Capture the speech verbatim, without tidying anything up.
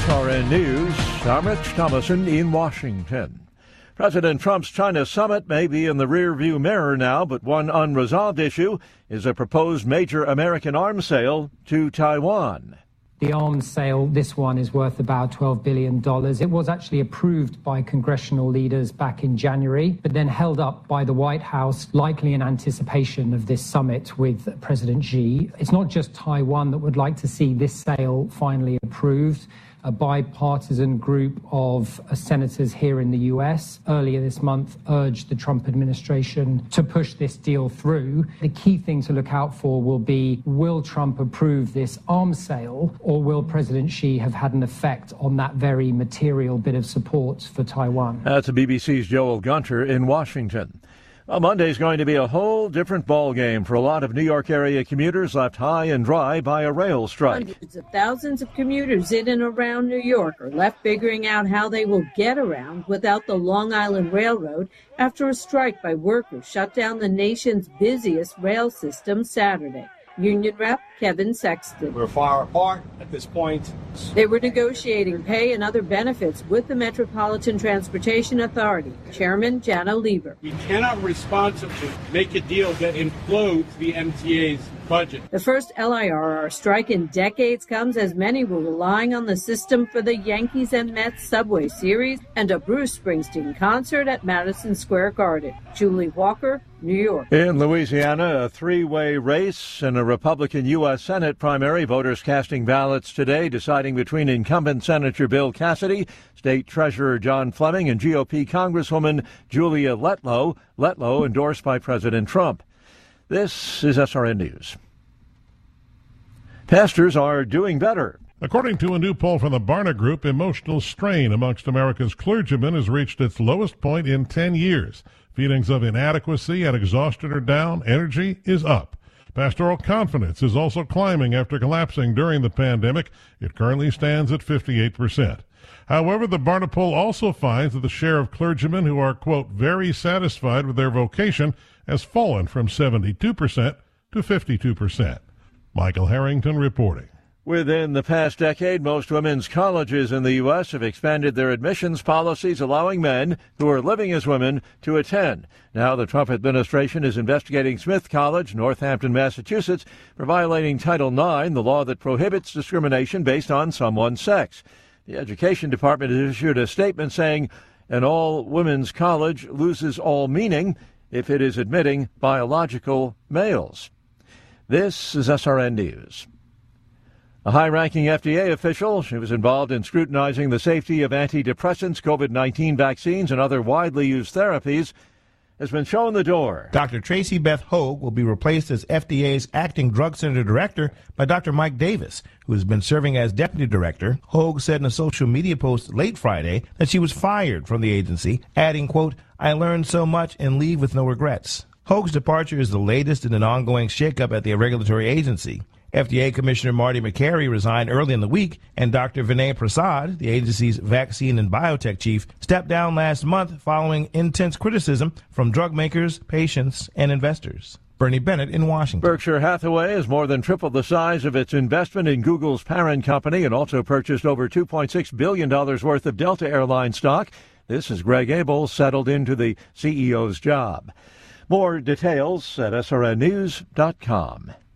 S R N News, I'm Rich Thomason in Washington. President Trump's China summit may be in the rearview mirror now, but one unresolved issue is a proposed major American arms sale to Taiwan. The arms sale, this one, is worth about twelve billion dollars. It was actually approved by congressional leaders back in January, but then held up by the White House, likely in anticipation of this summit with President Xi. It's not just Taiwan that would like to see this sale finally approved. A bipartisan group of senators here in the U S earlier this month urged the Trump administration to push this deal through. The key thing to look out for will be, will Trump approve this arms sale, or will President Xi have had an effect on that very material bit of support for Taiwan? That's B B C's Joel Gunter in Washington. Well, Monday's going to be a whole different ballgame for a lot of New York area commuters left high and dry by a rail strike. Hundreds of thousands of commuters in and around New York are left figuring out how they will get around without the Long Island Railroad after a strike by workers shut down the nation's busiest rail system Saturday. Union Rep Kevin Sexton. We're far apart at this point. They were negotiating pay and other benefits with the Metropolitan Transportation Authority. Chairman Janno Lieber. We cannot responsibly make a deal that implodes the M T A's budget. The first L I R R strike in decades comes as many were relying on the system for the Yankees and Mets Subway Series and a Bruce Springsteen concert at Madison Square Garden. Julie Walker, New York. In Louisiana, a three-way race in a Republican U S Senate primary. Voters casting ballots today, deciding between incumbent Senator Bill Cassidy, State Treasurer John Fleming, and G O P Congresswoman Julia Letlow. Letlow endorsed by President Trump. This is S R N News. Pastors are doing better. According to a new poll from the Barna Group, emotional strain amongst America's clergymen has reached its lowest point in ten years. Feelings of inadequacy and exhaustion are down. Energy is up. Pastoral confidence is also climbing after collapsing during the pandemic. It currently stands at fifty-eight percent. However, the Barna poll also finds that the share of clergymen who are, quote, very satisfied with their vocation has fallen from seventy-two percent to fifty-two percent. Michael Harrington reporting. Within the past decade, most women's colleges in the U S have expanded their admissions policies, allowing men who are living as women to attend. Now the Trump administration is investigating Smith College, Northampton, Massachusetts, for violating Title nine, the law that prohibits discrimination based on someone's sex. The Education Department has issued a statement saying an all-women's college loses all meaning if it is admitting biological males. This is S R N News. A high-ranking F D A official, she was involved in scrutinizing the safety of antidepressants, COVID nineteen vaccines, and other widely used therapies, has been shown the door. Doctor Tracy Beth Hogue will be replaced as F D A's acting drug center director by Doctor Mike Davis, who has been serving as deputy director. Hogue said in a social media post late Friday that she was fired from the agency, adding, quote, I learned so much and leave with no regrets. Hogue's departure is the latest in an ongoing shakeup at the regulatory agency. F D A Commissioner Marty McCary resigned early in the week, and Doctor Vinay Prasad, the agency's vaccine and biotech chief, stepped down last month following intense criticism from drug makers, patients, and investors. Bernie Bennett in Washington. Berkshire Hathaway has more than tripled the size of its investment in Google's parent company and also purchased over two point six billion dollars worth of Delta Airlines stock. This is Greg Abel settled into the C E O's job. More details at S R N news dot com.